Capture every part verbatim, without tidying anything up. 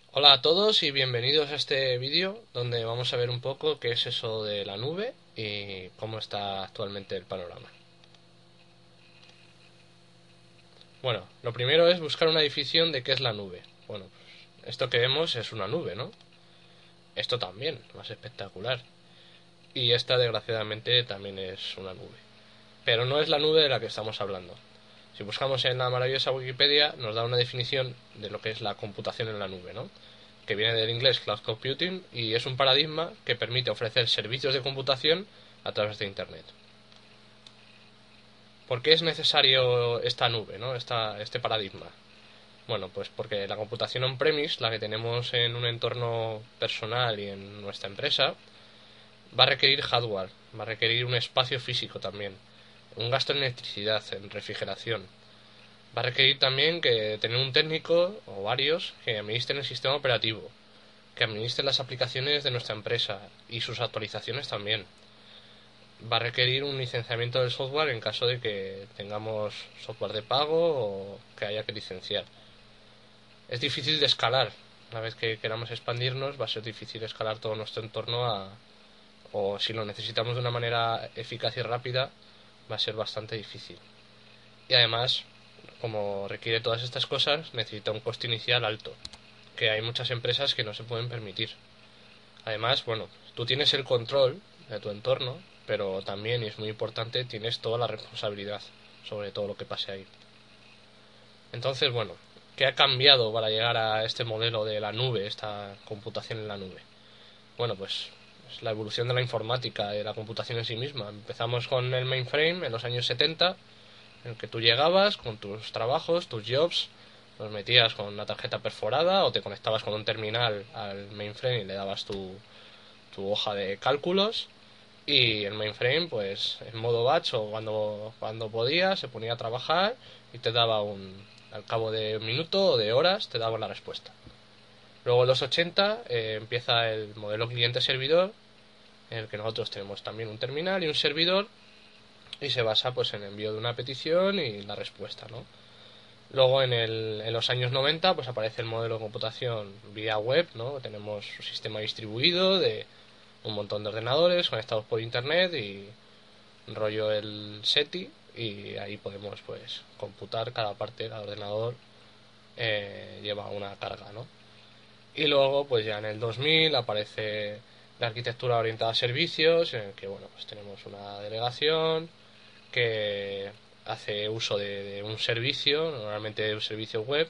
Hola a todos y bienvenidos a este vídeo donde vamos a ver un poco qué es eso de la nube y cómo está actualmente el panorama. Bueno, lo primero es buscar una definición de qué es la nube. Bueno, pues esto que vemos es una nube, ¿no? Esto también, más espectacular. Y esta desgraciadamente también es una nube. Pero no es la nube de la que estamos hablando. Si buscamos en la maravillosa Wikipedia nos da una definición de lo que es la computación en la nube, ¿no? Que viene del inglés cloud computing y es un paradigma que permite ofrecer servicios de computación a través de Internet. ¿Por qué es necesario esta nube, ¿no? Esta, este paradigma? Bueno, pues porque la computación on-premise, la que tenemos en un entorno personal y en nuestra empresa, va a requerir hardware, va a requerir un espacio físico también, un gasto en electricidad, en refrigeración. Va a requerir también que tener un técnico o varios que administren el sistema operativo, que administren las aplicaciones de nuestra empresa y sus actualizaciones también. Va a requerir un licenciamiento del software en caso de que tengamos software de pago o que haya que licenciar. Es difícil de escalar. Una vez que queramos expandirnos va a ser difícil escalar todo nuestro entorno a, o si lo necesitamos de una manera eficaz y rápida va a ser bastante difícil. Y además, como requiere todas estas cosas, necesita un coste inicial alto, que hay muchas empresas que no se pueden permitir. Además, bueno, tú tienes el control de tu entorno, pero también, y es muy importante, tienes toda la responsabilidad sobre todo lo que pase ahí. Entonces, bueno, ¿qué ha cambiado para llegar a este modelo de la nube, esta computación en la nube? Bueno, pues es la evolución de la informática, de la computación en sí misma. Empezamos con el mainframe en los años setenta, en el que tú llegabas con tus trabajos, tus jobs, los metías con una tarjeta perforada o te conectabas con un terminal al mainframe y le dabas tu, tu hoja de cálculos y el mainframe pues en modo batch o cuando, cuando podía se ponía a trabajar y te daba un, al cabo de un minuto o de horas te daba la respuesta. Luego en los ochenta eh, empieza el modelo cliente-servidor en el que nosotros tenemos también un terminal y un servidor y se basa pues en el envío de una petición y la respuesta, ¿no? Luego en, el, en los años noventa pues aparece el modelo de computación vía web, ¿no? Tenemos un sistema distribuido de un montón de ordenadores conectados por internet y rollo el SETI y ahí podemos pues computar cada parte del ordenador eh, lleva una carga, ¿no? Y luego pues ya en el dos mil aparece la arquitectura orientada a servicios en el que bueno pues tenemos una delegación que hace uso de, de un servicio, normalmente de un servicio web,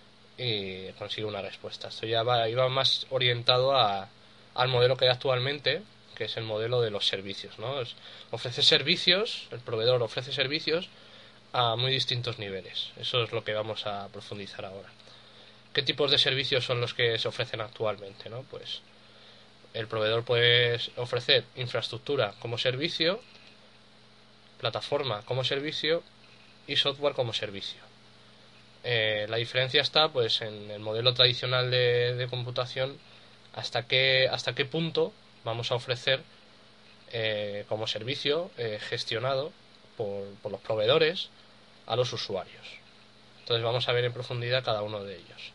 y consigue una respuesta. Esto ya va, iba más orientado a, al modelo que hay actualmente, que es el modelo de los servicios, ¿no? Es, ofrece servicios, el proveedor ofrece servicios a muy distintos niveles. Eso es lo que vamos a profundizar ahora. ¿Qué tipos de servicios son los que se ofrecen actualmente, ¿no? Pues el proveedor puede ofrecer infraestructura como servicio, plataforma como servicio y software como servicio. Eh, la diferencia está pues en el modelo tradicional de, de computación hasta qué, hasta qué punto vamos a ofrecer eh, como servicio eh, gestionado por, por los proveedores a los usuarios. Entonces vamos a ver en profundidad cada uno de ellos.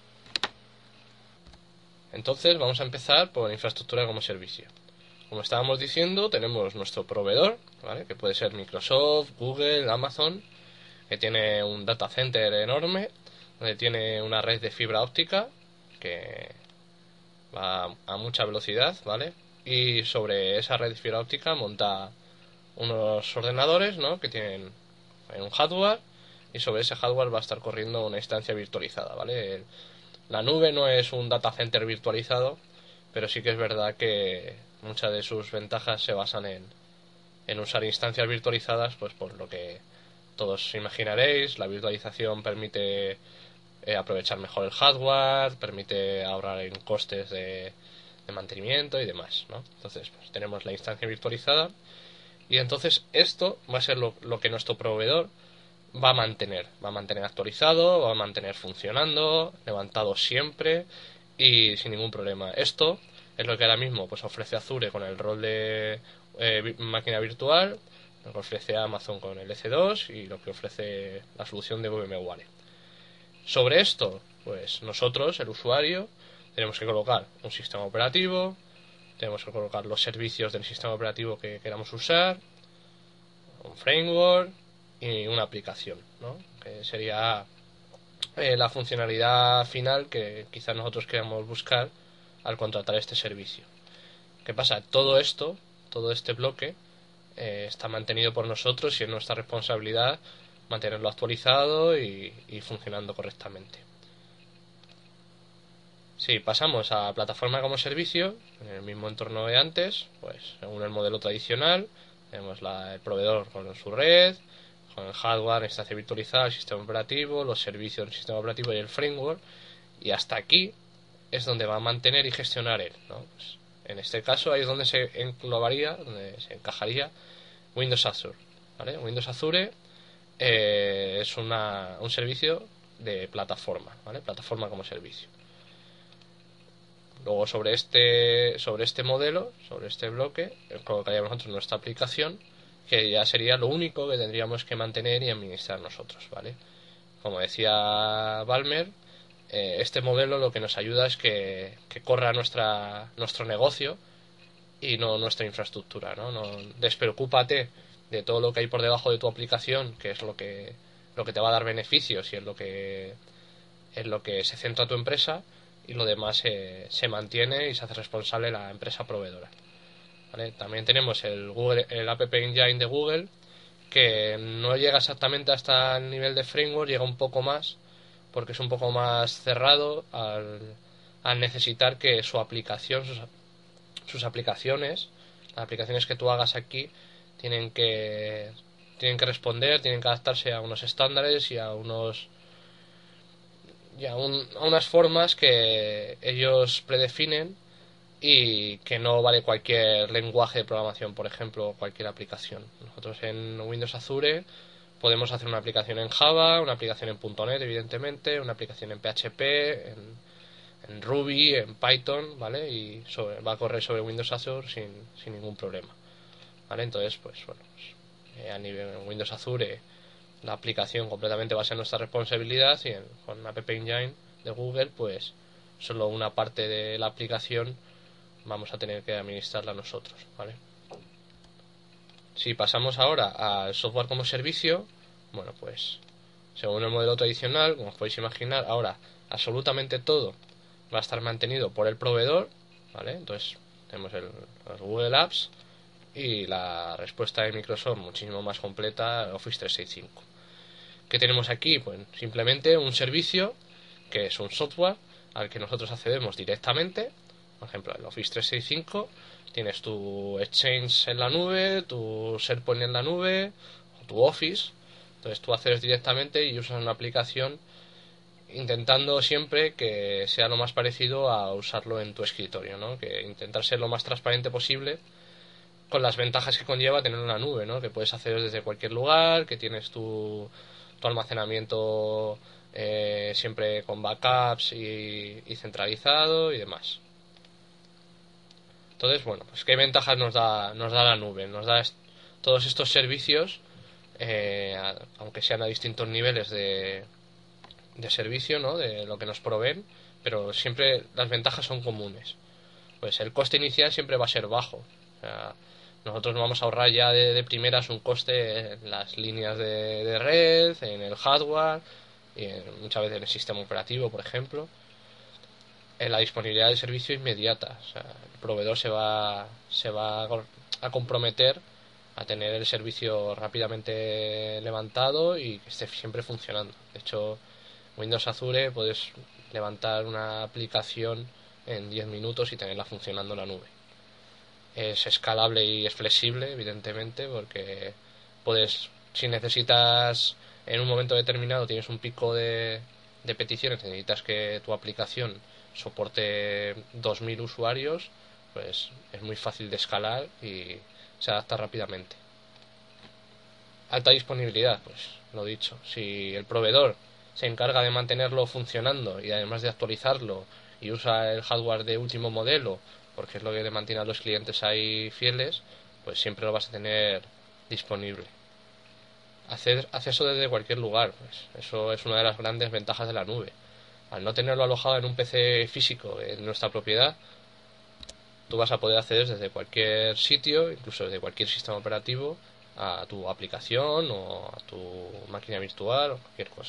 Entonces vamos a empezar por infraestructura como servicio. Como estábamos diciendo, tenemos nuestro proveedor, ¿vale? Que puede ser Microsoft, Google, Amazon, que tiene un data center enorme, donde tiene una red de fibra óptica que va a mucha velocidad, ¿vale? Y sobre esa red de fibra óptica monta unos ordenadores, ¿no? Que tienen un hardware y sobre ese hardware va a estar corriendo una instancia virtualizada, ¿vale? La nube no es un data center virtualizado, pero sí que es verdad que muchas de sus ventajas se basan en, en usar instancias virtualizadas, pues por lo que todos imaginaréis, la virtualización permite eh, aprovechar mejor el hardware, permite ahorrar en costes de, de mantenimiento y demás, ¿no? Entonces, pues, tenemos la instancia virtualizada y entonces esto va a ser lo, lo que nuestro proveedor va a mantener, va a mantener actualizado, va a mantener funcionando, levantado siempre y sin ningún problema. Esto es lo que ahora mismo pues ofrece Azure con el rol de eh, máquina virtual, lo que ofrece Amazon con el E C dos y lo que ofrece la solución de VMware. Sobre esto, pues nosotros, el usuario, tenemos que colocar un sistema operativo, tenemos que colocar los servicios del sistema operativo que queramos usar, un framework y una aplicación, ¿no? Que sería eh, la funcionalidad final que quizás nosotros queramos buscar al contratar este servicio. ¿Qué pasa? Todo esto, todo este bloque eh, está mantenido por nosotros y es nuestra responsabilidad mantenerlo actualizado y, y funcionando correctamente. Si pasamos a plataforma como servicio, en el mismo entorno de antes, pues según el modelo tradicional, tenemos la, el proveedor con su red, con el hardware, instancia virtualizada, el sistema operativo, los servicios del sistema operativo y el framework, y hasta aquí es donde va a mantener y gestionar él, ¿no? Pues en este caso ahí es donde se englobaría, donde se encajaría Windows Azure, ¿vale? Windows Azure eh, es una, un servicio de plataforma, ¿vale? Plataforma como servicio. Luego sobre este sobre este modelo, sobre este bloque, colocaríamos nosotros nuestra aplicación, que ya sería lo único que tendríamos que mantener y administrar nosotros, ¿vale? Como decía Balmer, eh, este modelo lo que nos ayuda es que, que corra nuestra nuestro negocio y no nuestra infraestructura, ¿no? No despreocúpate de todo lo que hay por debajo de tu aplicación, que es lo que lo que te va a dar beneficios y es lo que es lo que se centra tu empresa, y lo demás eh, se mantiene y se hace responsable la empresa proveedora, ¿vale? También tenemos el Google, el App Engine de Google, que no llega exactamente hasta el nivel de framework, llega un poco más, porque es un poco más cerrado al, al necesitar que su aplicación, sus, sus aplicaciones, las aplicaciones que tú hagas aquí, tienen que tienen que responder, tienen que adaptarse a unos estándares y a unos y a, un, a unas formas que ellos predefinen, y que no vale cualquier lenguaje de programación, por ejemplo, cualquier aplicación. Nosotros en Windows Azure podemos hacer una aplicación en Java, una aplicación en punto net, evidentemente, una aplicación en P H P, en, en Ruby, en Python, ¿vale? Y sobre, va a correr sobre Windows Azure sin, sin ningún problema, ¿vale? Entonces, pues bueno, pues, eh, a nivel en Windows Azure la aplicación completamente va a ser nuestra responsabilidad, y en, con App Engine de Google, pues solo una parte de la aplicación vamos a tener que administrarla nosotros, ¿vale? Si pasamos ahora al software como servicio, bueno, pues según el modelo tradicional, como os podéis imaginar, ahora absolutamente todo va a estar mantenido por el proveedor, ¿vale? Entonces tenemos el, el Google Apps y la respuesta de Microsoft muchísimo más completa, Office trescientos sesenta y cinco. ¿Qué tenemos aquí? Pues simplemente un servicio que es un software al que nosotros accedemos directamente. Por ejemplo, en Office trescientos sesenta y cinco tienes tu Exchange en la nube, tu SharePoint en la nube, o tu Office. Entonces tú accedes directamente y usas una aplicación, intentando siempre que sea lo más parecido a usarlo en tu escritorio, ¿no? Que intentar ser lo más transparente posible, con las ventajas que conlleva tener una nube, ¿no? Que puedes hacer desde cualquier lugar, que tienes tu, tu almacenamiento eh, siempre con backups y, y centralizado y demás. Entonces, bueno, pues qué ventajas nos da nos da la nube. Nos da est- todos estos servicios, eh, a- aunque sean a distintos niveles de, de servicio, ¿no? De lo que nos proveen, pero siempre las ventajas son comunes. Pues el coste inicial siempre va a ser bajo. O sea, nosotros vamos a ahorrar ya de, de primeras un coste en las líneas de, de red, en el hardware y en, muchas veces en el sistema operativo, por ejemplo. En la disponibilidad del servicio inmediata. O sea, el proveedor se va, se va a comprometer a tener el servicio rápidamente levantado y que esté siempre funcionando. De hecho, Windows Azure puedes levantar una aplicación en diez minutos y tenerla funcionando en la nube. Es escalable y es flexible, evidentemente, porque puedes, si necesitas en un momento determinado, tienes un pico de, de peticiones, necesitas que tu aplicación soporte dos mil usuarios, pues es muy fácil de escalar y se adapta rápidamente. Alta disponibilidad, pues lo dicho, si el proveedor se encarga de mantenerlo funcionando y además de actualizarlo y usa el hardware de último modelo, porque es lo que le mantiene a los clientes ahí fieles, pues siempre lo vas a tener disponible. Hacer acceso desde cualquier lugar, pues eso es una de las grandes ventajas de la nube. Al no tenerlo alojado en un P C físico en nuestra propiedad, tú vas a poder acceder desde cualquier sitio, incluso desde cualquier sistema operativo, a tu aplicación o a tu máquina virtual o cualquier cosa.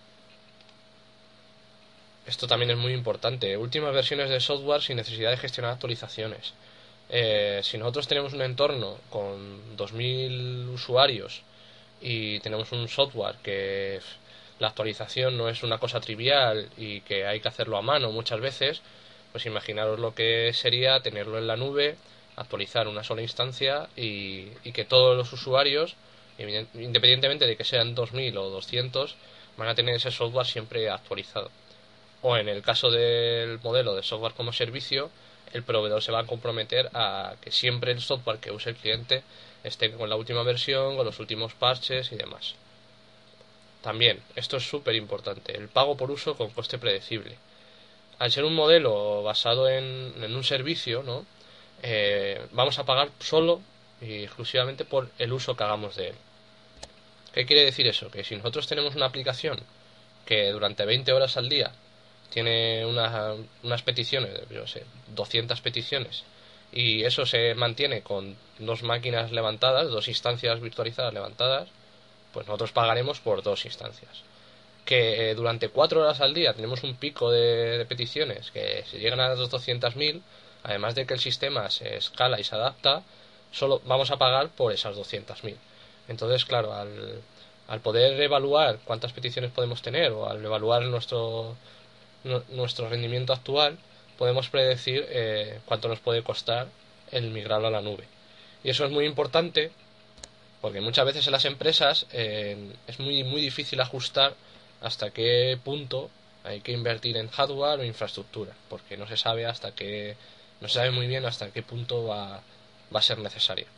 Esto también es muy importante. Últimas versiones de software sin necesidad de gestionar actualizaciones. Eh, si nosotros tenemos un entorno con dos mil usuarios y tenemos un software que la actualización no es una cosa trivial y que hay que hacerlo a mano muchas veces, pues imaginaros lo que sería tenerlo en la nube, actualizar una sola instancia y, y que todos los usuarios, independientemente de que sean dos mil o doscientos, van a tener ese software siempre actualizado. O en el caso del modelo de software como servicio, el proveedor se va a comprometer a que siempre el software que use el cliente esté con la última versión, con los últimos parches y demás. También, esto es súper importante, el pago por uso con coste predecible. Al ser un modelo basado en, en un servicio, ¿no? Eh, vamos a pagar solo y exclusivamente por el uso que hagamos de él. ¿Qué quiere decir eso? Que si nosotros tenemos una aplicación que durante veinte horas al día tiene una, unas peticiones, yo sé, doscientas peticiones, y eso se mantiene con dos máquinas levantadas, dos instancias virtualizadas levantadas, pues nosotros pagaremos por dos instancias. Que eh, durante cuatro horas al día tenemos un pico de, de peticiones que se llegan a las doscientas mil, además de que el sistema se escala y se adapta, solo vamos a pagar por esas doscientas mil. Entonces, claro, al, al poder evaluar cuántas peticiones podemos tener o al evaluar nuestro nuestro rendimiento actual, podemos predecir eh, cuánto nos puede costar el migrarlo a la nube. Y eso es muy importante porque muchas veces en las empresas eh, es muy, muy difícil ajustar hasta qué punto hay que invertir en hardware o infraestructura, porque no se sabe hasta qué, no se sabe muy bien hasta qué punto va, va a ser necesario.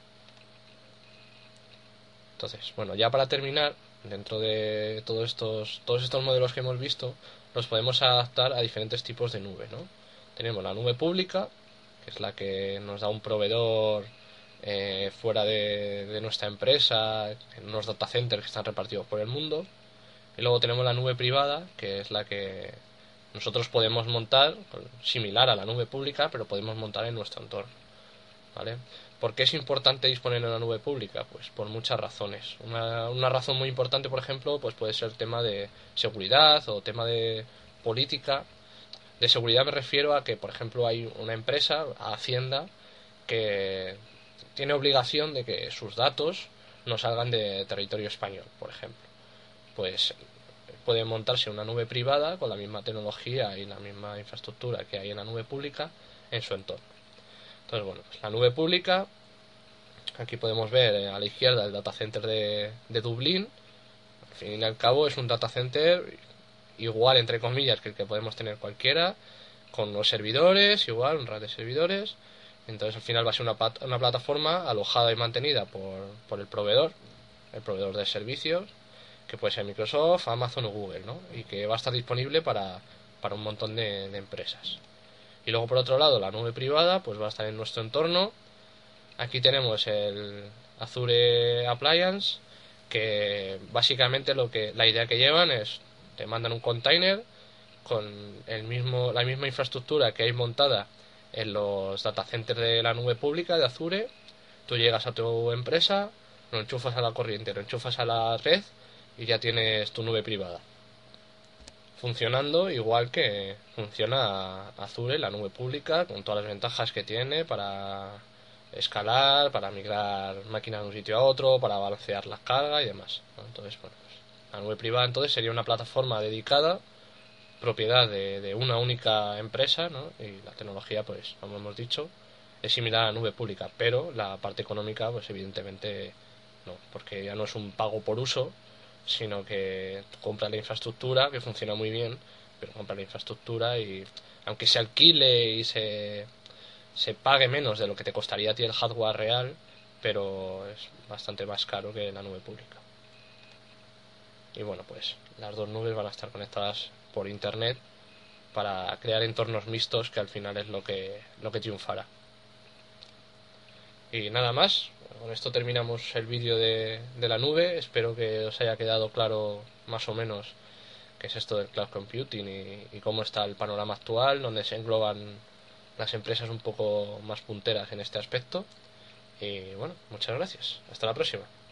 Entonces, bueno, ya para terminar, dentro de todos estos, todos estos modelos que hemos visto, los podemos adaptar a diferentes tipos de nube, ¿no? Tenemos la nube pública, que es la que nos da un proveedor eh, fuera de, de nuestra empresa, en unos data centers que están repartidos por el mundo. Y luego tenemos la nube privada, que es la que nosotros podemos montar, similar a la nube pública, pero podemos montar en nuestro entorno, ¿vale? ¿Por qué es importante disponer de una nube pública? Pues por muchas razones. Una, una razón muy importante, por ejemplo, pues puede ser el tema de seguridad o tema de política. De seguridad me refiero a que, por ejemplo, hay una empresa, Hacienda, que tiene obligación de que sus datos no salgan de territorio español, por ejemplo. Pues puede montarse una nube privada con la misma tecnología y la misma infraestructura que hay en la nube pública en su entorno. Entonces, bueno, pues la nube pública, aquí podemos ver eh, a la izquierda el data center de, de Dublín. Al fin y al cabo es un data center igual, entre comillas, que el que podemos tener cualquiera, con los servidores, igual, un red de servidores. Entonces al final va a ser una, una plataforma alojada y mantenida por, por el proveedor, el proveedor de servicios, que puede ser Microsoft, Amazon o Google, ¿no? Y que va a estar disponible para, para un montón de, de empresas. Y luego por otro lado la nube privada pues va a estar en nuestro entorno. Aquí tenemos el Azure Appliance, que básicamente lo que la idea que llevan es te mandan un container con el mismo la misma infraestructura que hay montada en los data centers de la nube pública de Azure. Tú llegas a tu empresa, lo enchufas a la corriente, lo enchufas a la red y ya tienes tu nube privada funcionando igual que funciona Azure, la nube pública, con todas las ventajas que tiene para escalar, para migrar máquinas de un sitio a otro, para balancear las cargas y demás, ¿no? Entonces, bueno, pues, la nube privada entonces sería una plataforma dedicada, propiedad de, de una única empresa, ¿no? Y la tecnología, pues, como hemos dicho, es similar a la nube pública, pero la parte económica, pues evidentemente no, porque ya no es un pago por uso, sino que compras la infraestructura, que funciona muy bien, pero compras la infraestructura y aunque se alquile y se, se pague menos de lo que te costaría a ti el hardware real, pero es bastante más caro que la nube pública. Y bueno, pues las dos nubes van a estar conectadas por internet para crear entornos mixtos, que al final es lo que, lo que triunfará. Y nada más, con esto terminamos el vídeo de, de la nube. Espero que os haya quedado claro más o menos qué es esto del cloud computing y, y cómo está el panorama actual, donde se engloban las empresas un poco más punteras en este aspecto. Y bueno, muchas gracias. Hasta la próxima.